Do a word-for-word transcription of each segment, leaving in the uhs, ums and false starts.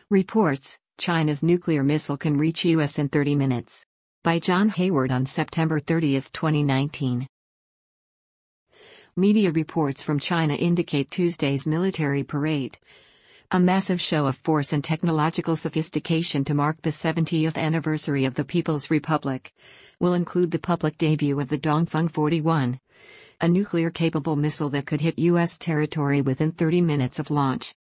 Reports, China's nuclear missile can reach U S in thirty minutes. By John Hayward on September thirtieth, twenty nineteen. Media reports from China indicate Tuesday's military parade, a massive show of force and technological sophistication to mark the seventieth anniversary of the People's Republic, will include the public debut of the Dongfeng forty-one, a nuclear-capable missile that could hit U S territory within thirty minutes of launch.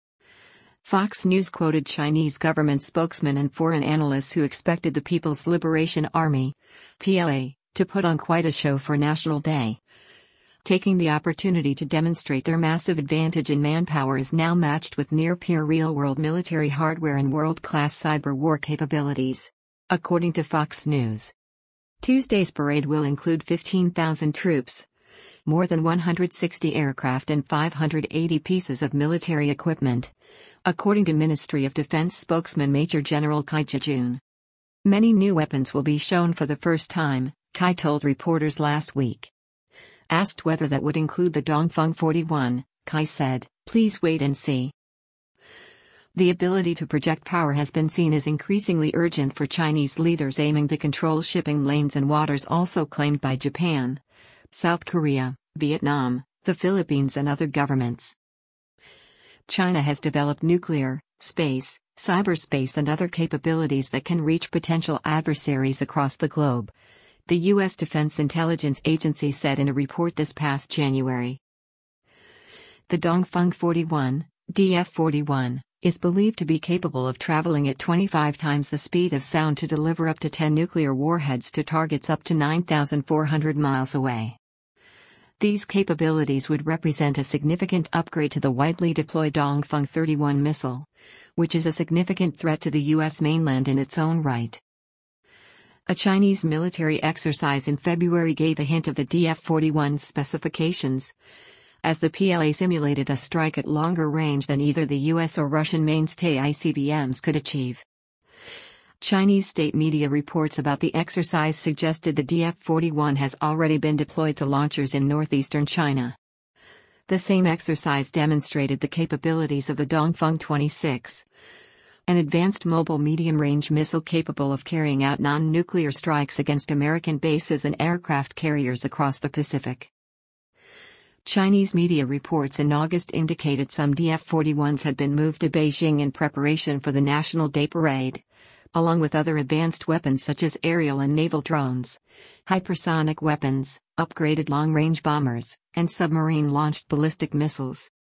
Fox News quoted Chinese government spokesmen and foreign analysts who expected the People's Liberation Army, P L A, to put on quite a show for National Day. Taking the opportunity to demonstrate their massive advantage in manpower is now matched with near-peer real-world military hardware and world-class cyber war capabilities, according to Fox News. Tuesday's parade will include fifteen thousand troops, more than one hundred sixty aircraft and five hundred eighty pieces of military equipment, according to Ministry of Defense spokesman Major General Cai Jijun. Many new weapons will be shown for the first time, Cai told reporters last week. Asked whether that would include the Dongfeng forty-one, Cai said, "Please wait and see." The ability to project power has been seen as increasingly urgent for Chinese leaders aiming to control shipping lanes and waters also claimed by Japan, South Korea, Vietnam, the Philippines and other governments. China has developed nuclear, space, cyberspace and other capabilities that can reach potential adversaries across the globe, the U S Defense Intelligence Agency said in a report this past January. The Dongfeng forty-one, D F forty-one, is believed to be capable of traveling at twenty-five times the speed of sound to deliver up to ten nuclear warheads to targets up to nine thousand four hundred miles away. These capabilities would represent a significant upgrade to the widely deployed Dongfeng thirty-one missile, which is a significant threat to the U S mainland in its own right. A Chinese military exercise in February gave a hint of the D F forty-one's specifications, as the P L A simulated a strike at longer range than either the U S or Russian mainstay I C B Ms could achieve. Chinese state media reports about the exercise suggested the D F forty-one has already been deployed to launchers in northeastern China. The same exercise demonstrated the capabilities of the Dongfeng twenty-six, an advanced mobile medium-range missile capable of carrying out non-nuclear strikes against American bases and aircraft carriers across the Pacific. Chinese media reports in August indicated some D F forty-ones had been moved to Beijing in preparation for the National Day Parade, along with other advanced weapons such as aerial and naval drones, hypersonic weapons, upgraded long-range bombers, and submarine-launched ballistic missiles.